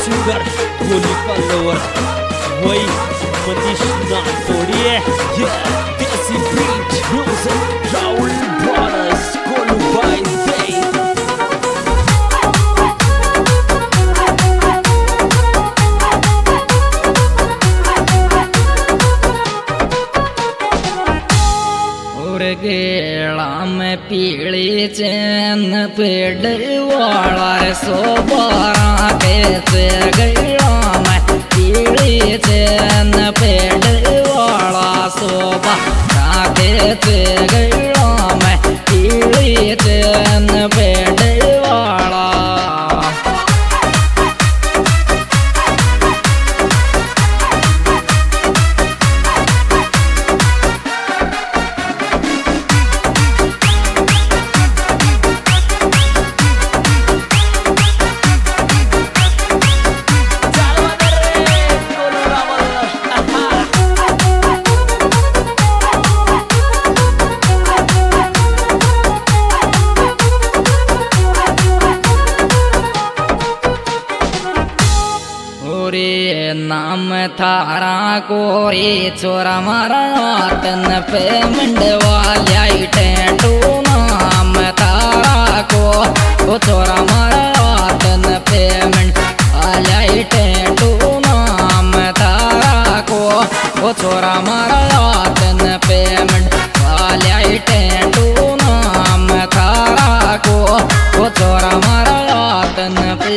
Sugar गोली पल्लोवर वही मनीष नाटोड़ी है ये देसी beat music Rahul brothers Golu भाई दे गेड़ा में पीली चैन पेड़ वाला सोबारा के गेड़ा में पीली चैन पेड़ वाला सोबारा के गेड़ा में पीली चैन पेड़ वाला नाम थारा कोरी छोरा मारा तन पे मंडवा टैटू नाम तारा को छोरा मारा तन पे मंडवा टैटू नाम तारा को छोरा मारा तन पे मंडवा टैटू नाम तारा को छोरा मारा तन पे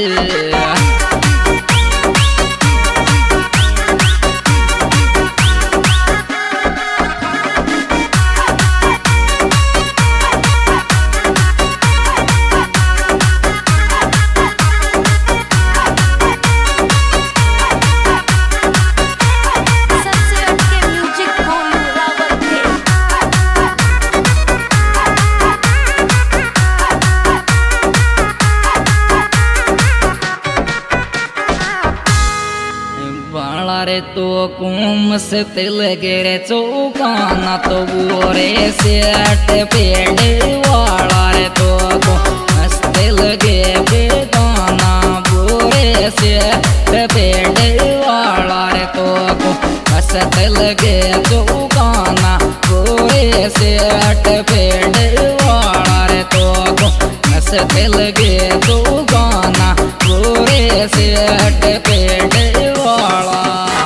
रे तो कुम से तिल गिरे चौकाना तो बोरे सेट पेड़ वाला रे तो कुम से तिल गे बेगाना बोरे सेट पेड़ वाला रे तो कुम से तिल गे चौकाना बोरे सेट पेड़ वाला रे तो कुम से तिल गे चौकाना बोरे सेट पेड़ वाला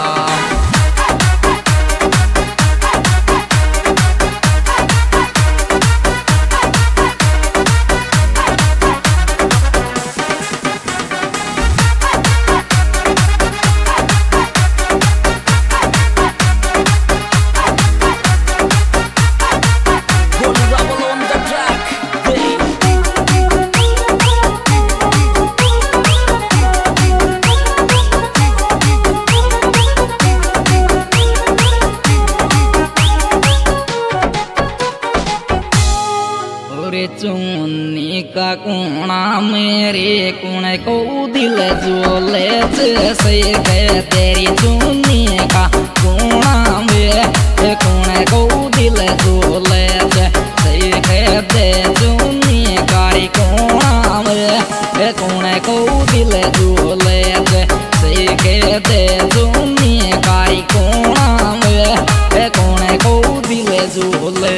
चुन्नी का कोना मेरे कुण को दिल जोले से गए तेरी चुन्नी का कोना मेरे कुण को दिल जोले से गए दे चुन्नी कारी कोना मेरे कुण को दिल जोले से गए दे चुन्नी कारी कोना मेरे कुण को दिल जोले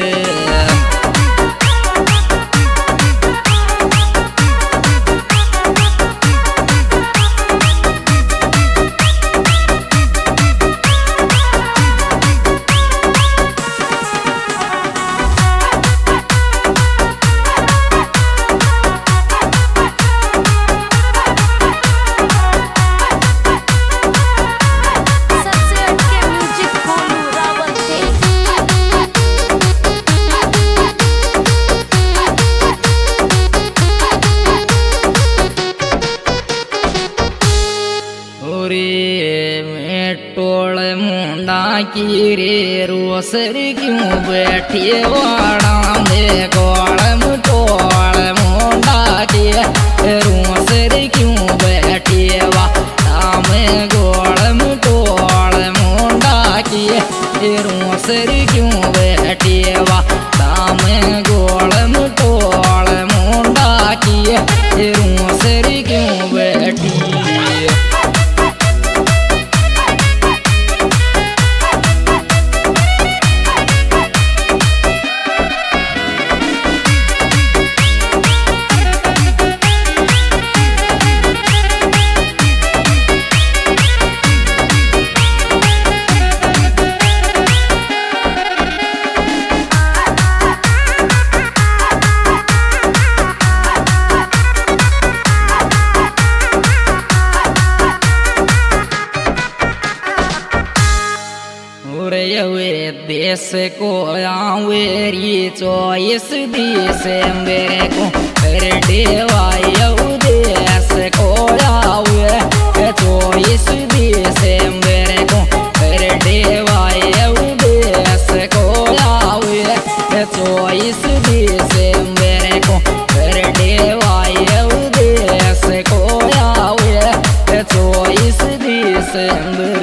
की रे रोसर क्यों बैठे वाड़ा में गोड़ टोड़ मुंडा के रोसर क्यों बैठे वाड़ा में गोड़ टोड़ मुंडा के रोसर क्यों बैठे वाड़ा में गोड़ टोड़ मुंडा के रोसर क्यों बैठी देश को आवेरी चॉइस दिसंबर को बर्थडे वायो देश को आवे चॉइस दिसंबर को बर्थडे वायो देश को आवे चॉइस दिसंबर को बर्थडे वायो देश को आवे चॉइस दिसंबर।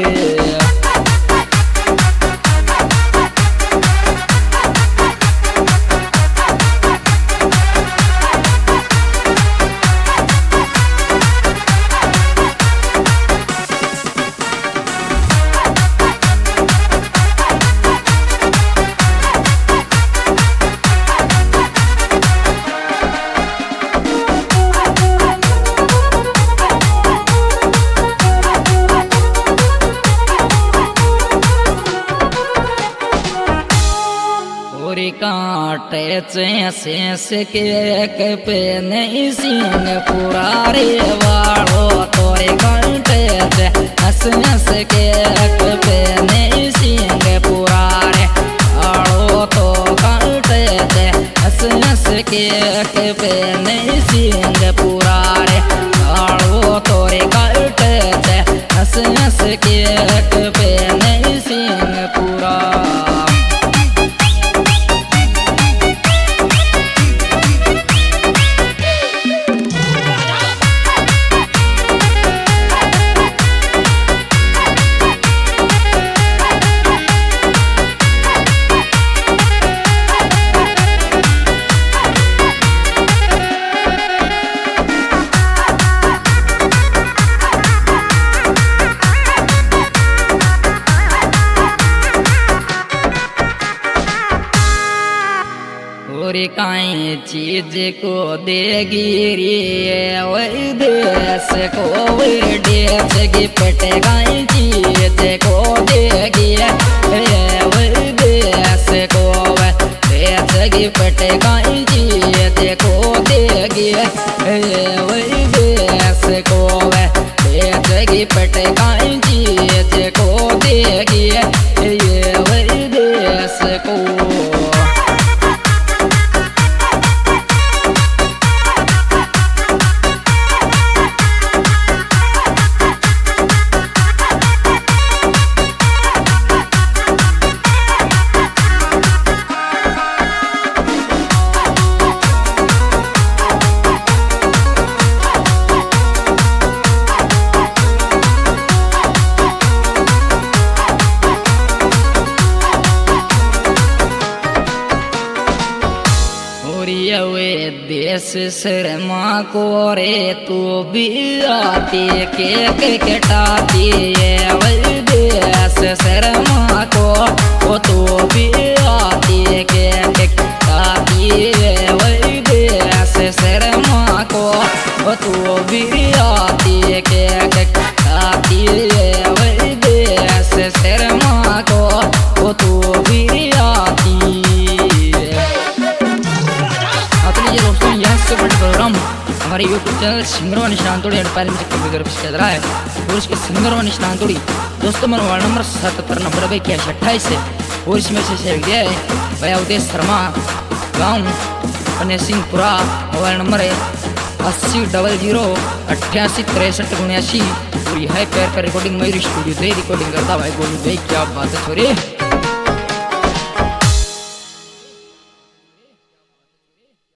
कांटे चेंस केक पे नहीं सीन पूरा रे वालो तोरे कांटे हंस हंस केक पे नहीं सीन पूरा रे वालो तो कांटे हंस हंस केक पे नहीं सीन पूरा रे वालो तोरे कांटे हंस हंस केक पे नहीं सीन पूरा। काई चीज को देगी रे वही देश को देश गिफ्ट काई चीज को देगी वही देश को देश गिफ्ट काई चीज को देगी वही देश को देश गिफ्ट काई चीज को देगी वही देश को। देश शर्मा को रे तू भी आती केक कटाती है वही देश शर्मा को वो तू भी आती केक कटाती है वही देश शर्मा को वो तू भी आती केक कटाती है वही देश शर्मा को वो तू भी आती। प्रोग्राम हमारे यूट्यूब चैनल सिंगर व निशान तोड़ी पहले में चल रहा है और इसके सिंगर व निशान तोड़ी दोस्तों मेरा मोबाइल नंबर 7790 से और इसमें से शेयर किया है भैया उदय शर्मा गाँव पन्ने सिंहपुरा। मोबाइल नंबर है 8000 88 63 79 और यह पैर पर रिकॉर्डिंग मयूरी स्टूडियो से रिकॉर्डिंग करता भाई बोलू भाई क्या बात है छोरे।